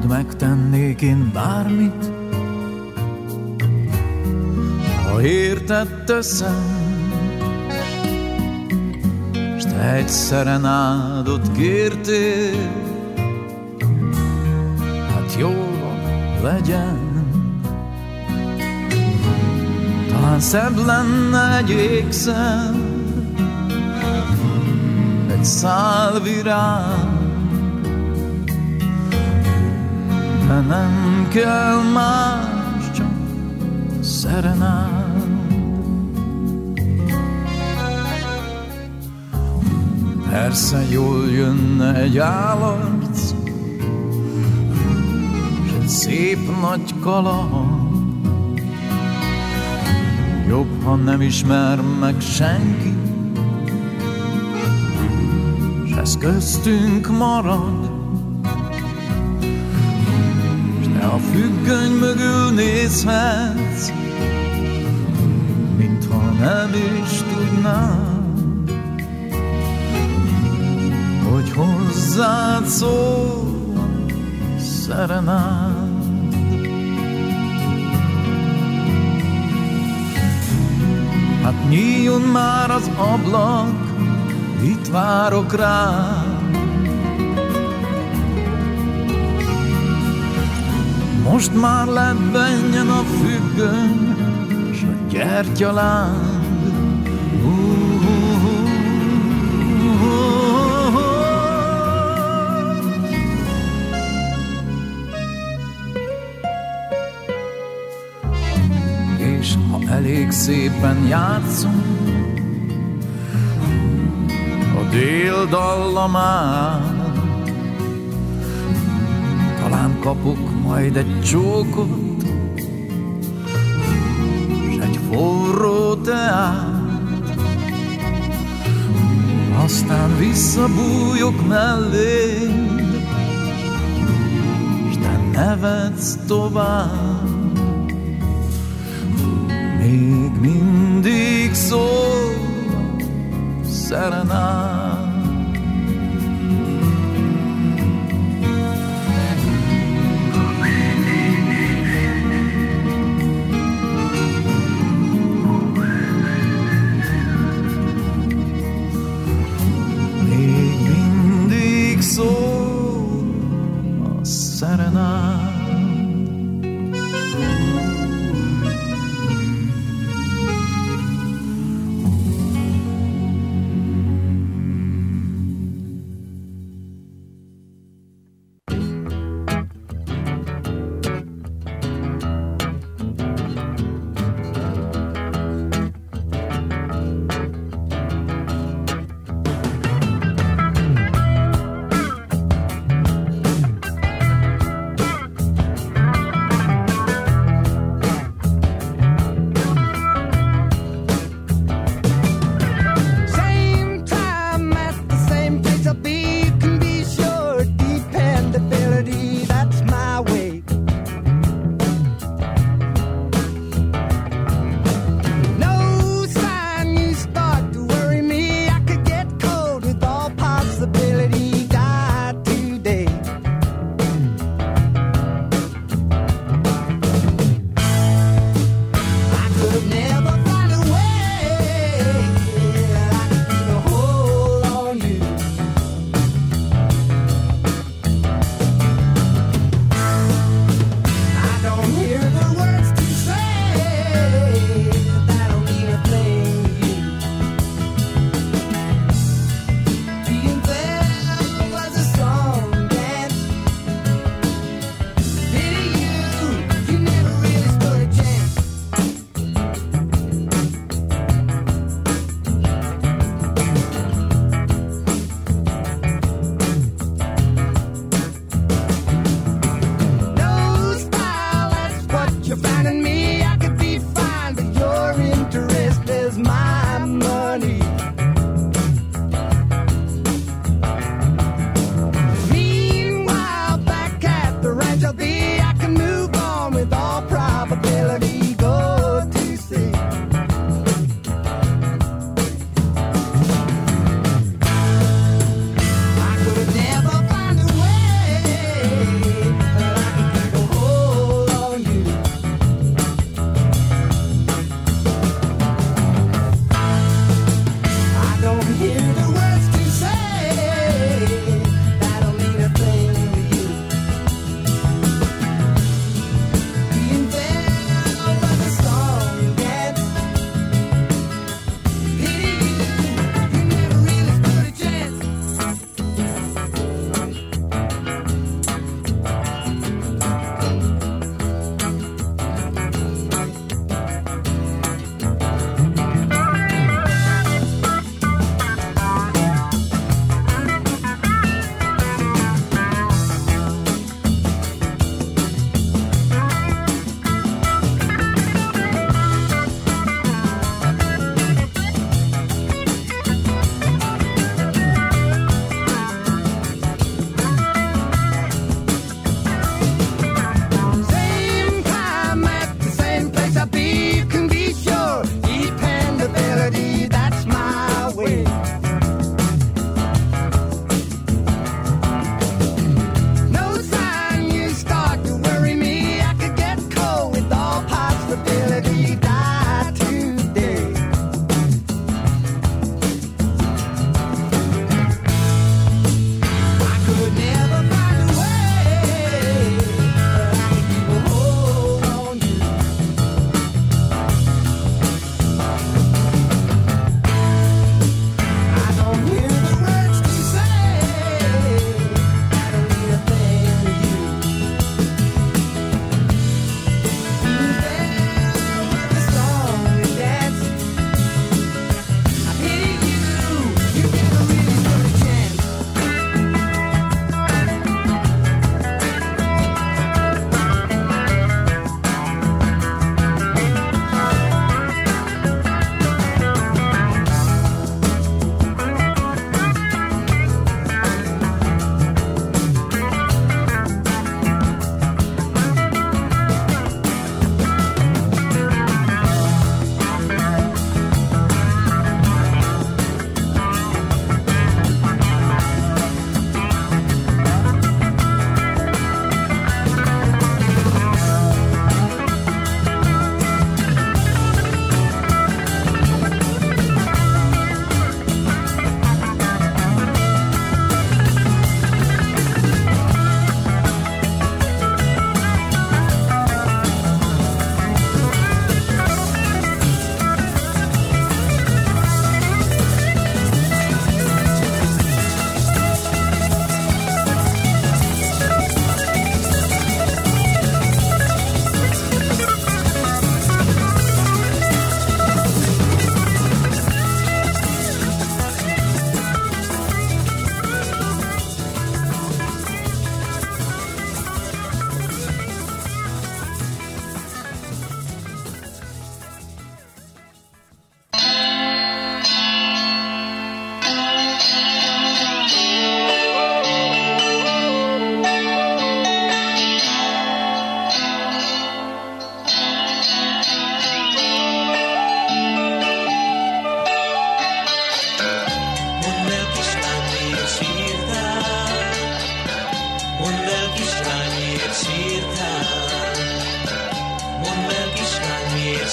megtennék én bármit, ha érted teszem, s te egy szerenádot kértél, hát jól van, legyen. Talán szebb lenne egy ékszer, egy szál virág, de nem kell más, csak szerenád. Persze jól jönne egy állarc, s egy szép nagy kaland. Jobb, ha nem ismer meg senki, s ez köztünk marad. S te a függöny mögül nézhetsz, mintha nem is tudnád, hogy hozzád szól a szerenád. Hát nyíljon már az ablak, itt várok rád. Most már lebbenjen a függöny, s a gyertyaláng. És ha elég szépen játszunk a dél dallamát, talán kapok majd egy csókot, s egy forró teát, aztán visszabújok melléd, s te nevetsz tovább. Még mindig szól szerenád. Még mindig szól a szerenád.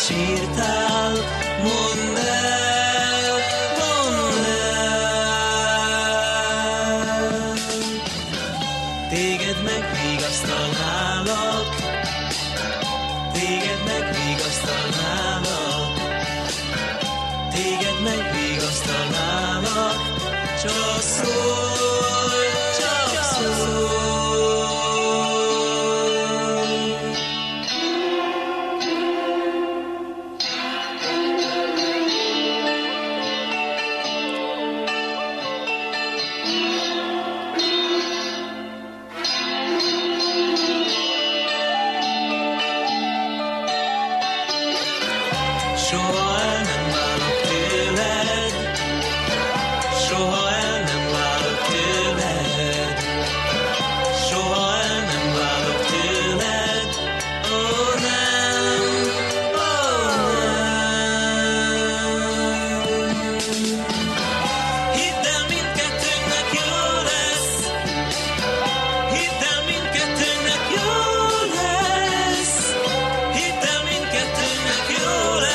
sírtál, mondd el, mondd el. Téged megvigasztalnálak, téged megvigasztalnálak, téged megvigasztalnálak, csak szólj, csak szólj. Soha el nem válok tőled, soha el nem válok tőled, soha el nem válok tőled, ó nem, ó nem. Hidd el, mindkettőnknek jó lesz, hidd el, mindkettőnknek jó lesz, hidd el, mindkettőnknek jó lesz.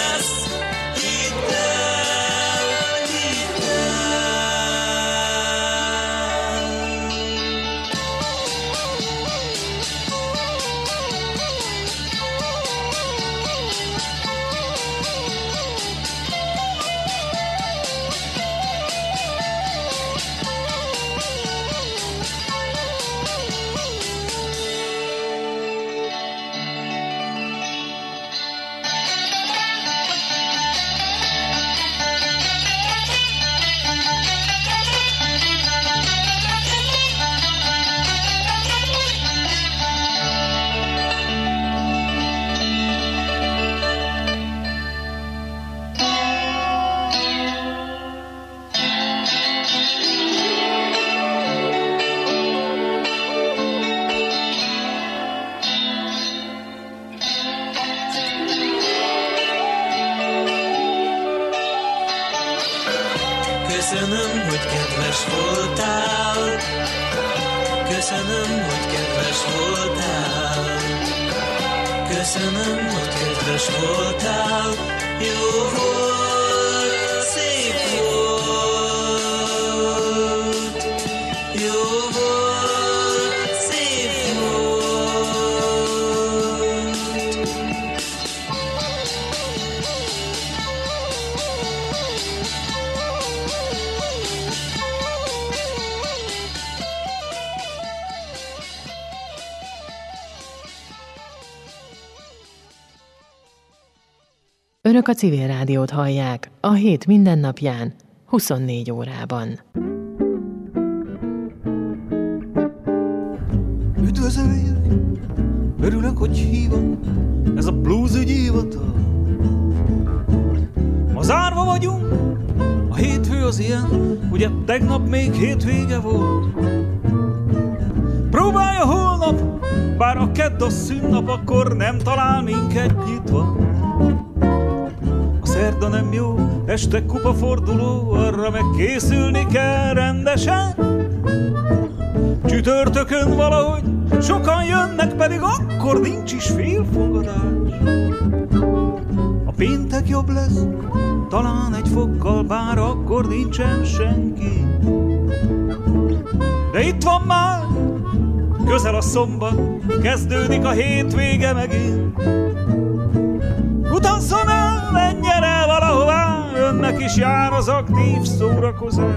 Köszönöm, hogy kedves voltál, köszönöm, hogy kedves voltál, köszönöm, hogy kedves voltál, jó volt, szép volt, jó volt, szép volt. Önök a Civil Rádiót hallják a hét mindennapján, 24 órában. Üdvözöljük, örülök, hogy hívott, ez a blues ügyi hivatal. Ma zárva vagyunk, a hétfő az ilyen, ugye tegnap még hétvége volt. Próbálja holnap, bár a kedd a szünnap, akkor nem talál minket nyitva. A szerda nem jó, este kupaforduló, arra meg készülni kell rendesen. Csütörtökön valahogy sokan jönnek, pedig akkor nincs is félfogadás. A péntek jobb lesz, talán egy fokkal, bár akkor nincsen senki. De itt van már, közel a szombat, kezdődik a hétvége megint. Utazzon el, menjen el valahová, önnek is jár az aktív szórakozás.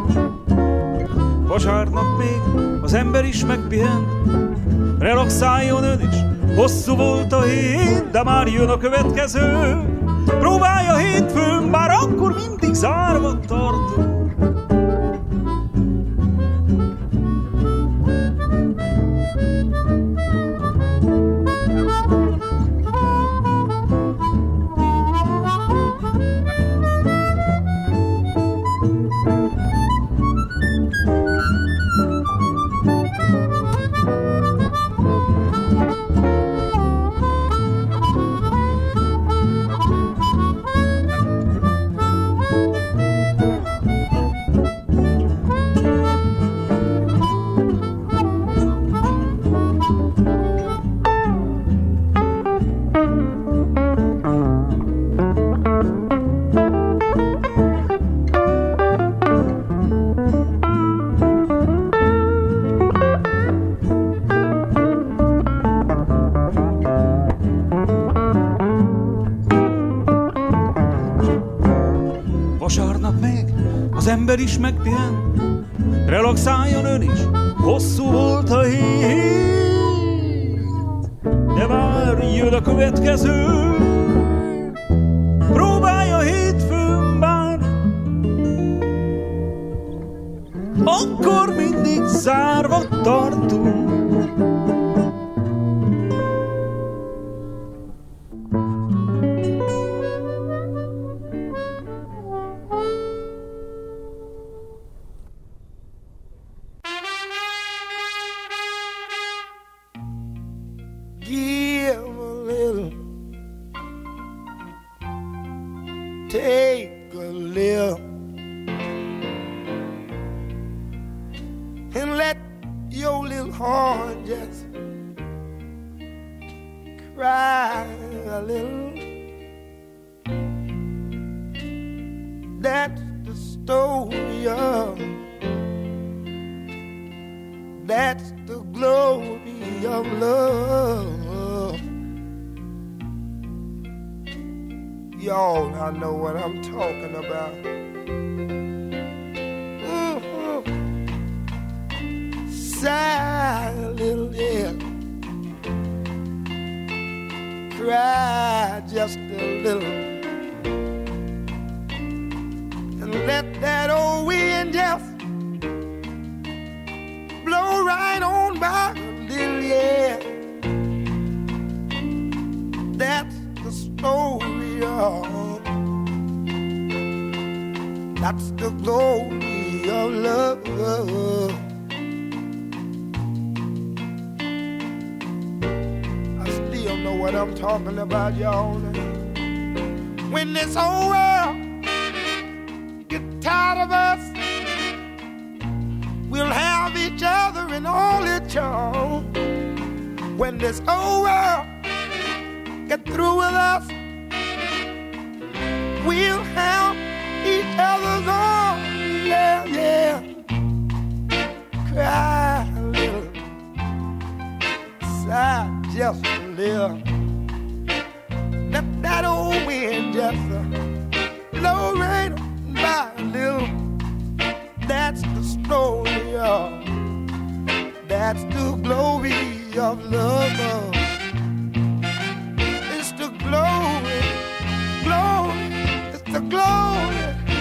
Vasárnap még az ember is megpihent, relaxáljon ön is, hosszú volt a hét, de már jön a következő. Próbálja hétfőn, bár akkor mindig zárva tartunk. ember is megpihent, relaxáljon ön is, hosszú volt a hét, de már jön a következő, próbálja hétfőn bár, akkor mindig zárva tartunk. That's the glory of love. I still know what I'm talking about, y'all. When this whole world gets tired of us, we'll have each other and all its charm. When this whole world gets through with us, we'll have each other's arms, yeah, yeah. Cry a little, sigh just a little. Let that old wind just blow right by a little. That's the story of, that's the glory of love. It's the glory, glory, it's the glory.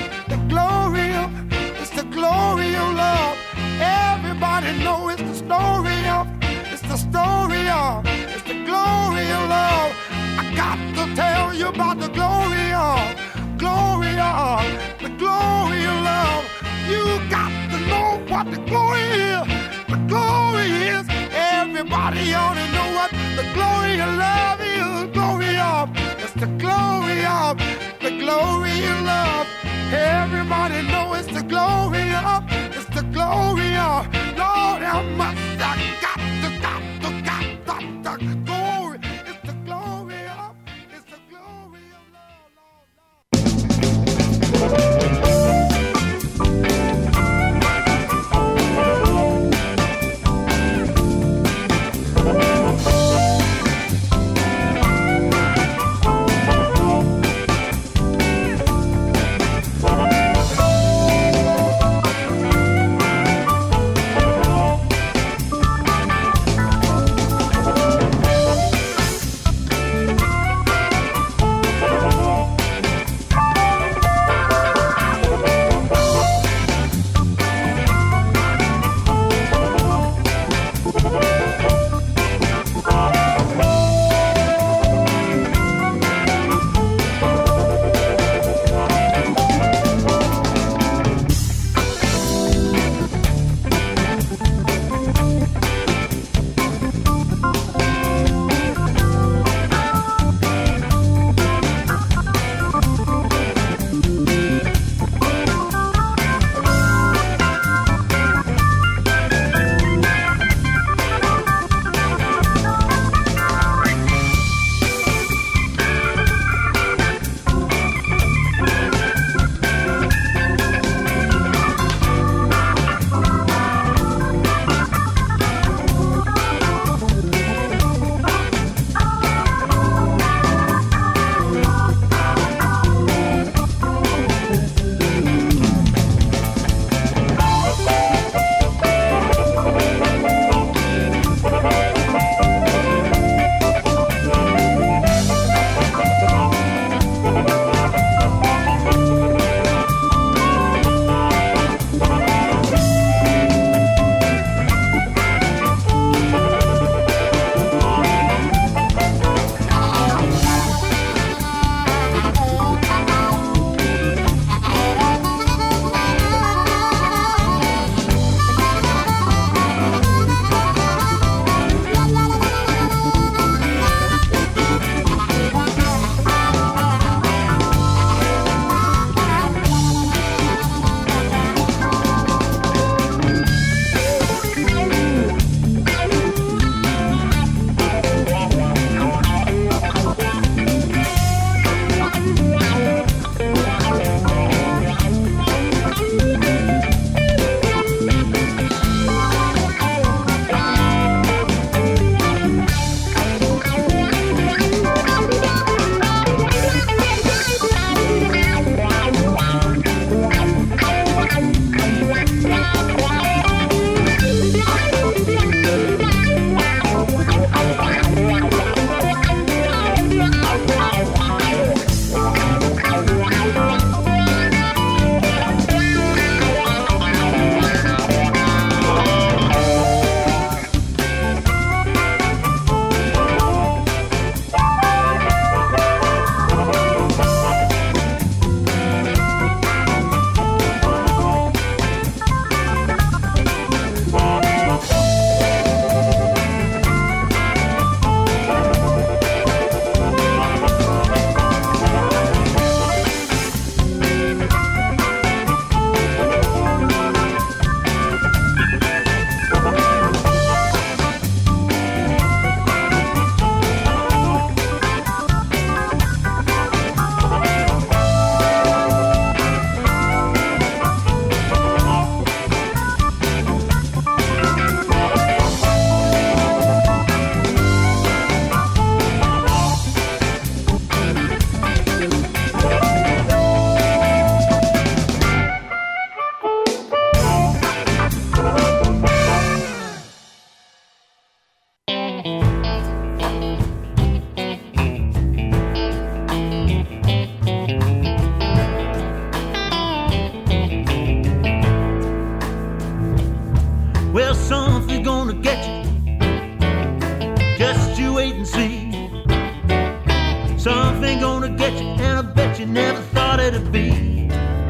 It's the glory of love. Everybody know it's the story of, it's the story of, it's the glory of love. I got to tell you about the glory of, the glory of love. You got to know what the glory is. The glory is, everybody ought to know what the glory of love is. The glory of, it's the glory of, the glory of love. Everybody know it's the glory of, it's the glory of. Lord, how much I got the glory. It's the glory of, it's the glory of Well, something's gonna get you. Just you wait and see. Something gonna get you, and I bet you never thought it'd be.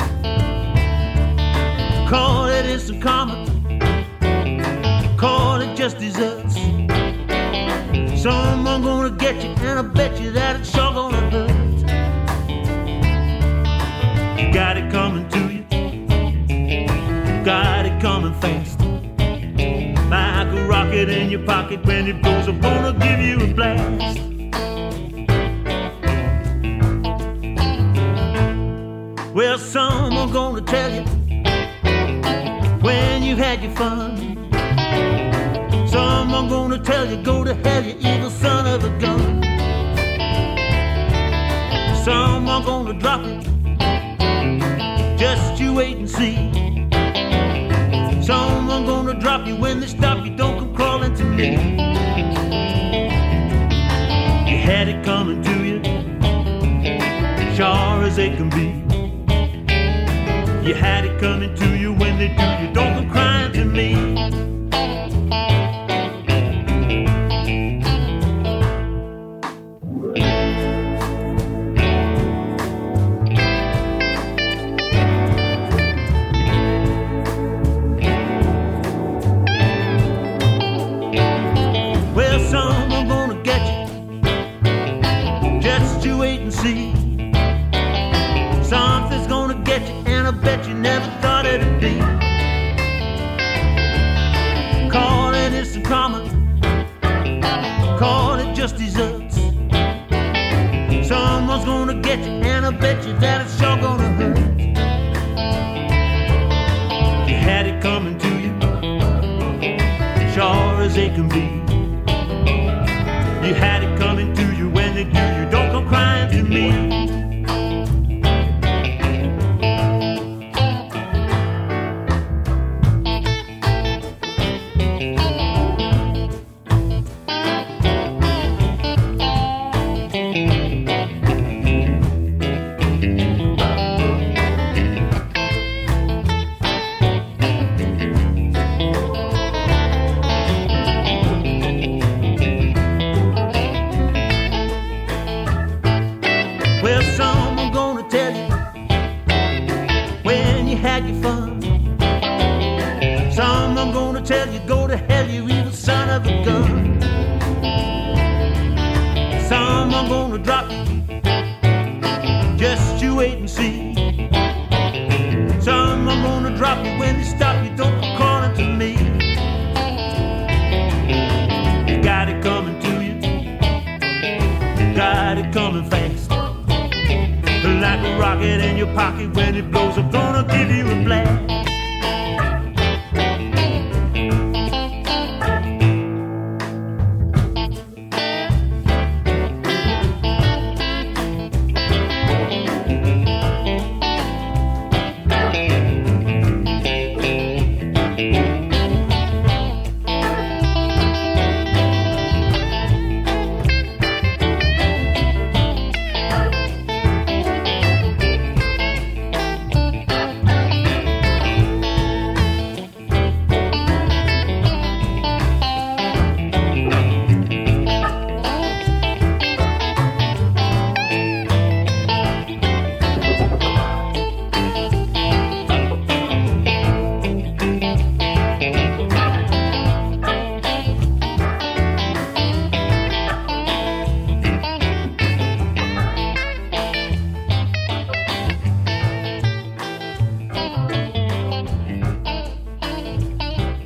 Call it instant karma, call it just desserts. Someone gonna get you, and I bet you that it's sure gonna hurt. You got it coming to you, got it coming fast. Like a rocket in your pocket, when it blows, I'm gonna give you a blast. Well, someone gonna tell you when you had your fun. Someone gonna tell you, go to hell, you evil son of a gun. Someone gonna drop you, just you wait and see. Someone gonna drop you, when they stop you, don't come crawling to me. You had it coming to you, sure as they can be. You had it coming to you, when they do, you don't come crying to me. Well, someone gonna get you, just you wait and see. Something's gonna get you, and I bet you never thought it'd be. Call it instant karma, call it just desserts. Someone's gonna get you, and I bet you that it's sure gonna hurt. You had it coming to you, sure as they can be. You had it coming to you, when they do, you don't come crying to me. Well, someone gonna tell you when you had your fun. Someone gonna tell you, go to hell, you evil son of a gun. Someone gonna drop you, just you wait and see. Someone gonna drop you, when they stop you, don't come calling to me. You got it coming to you, got it coming fast. Like a rocket in your pocket, when it blows, I'm gonna give you a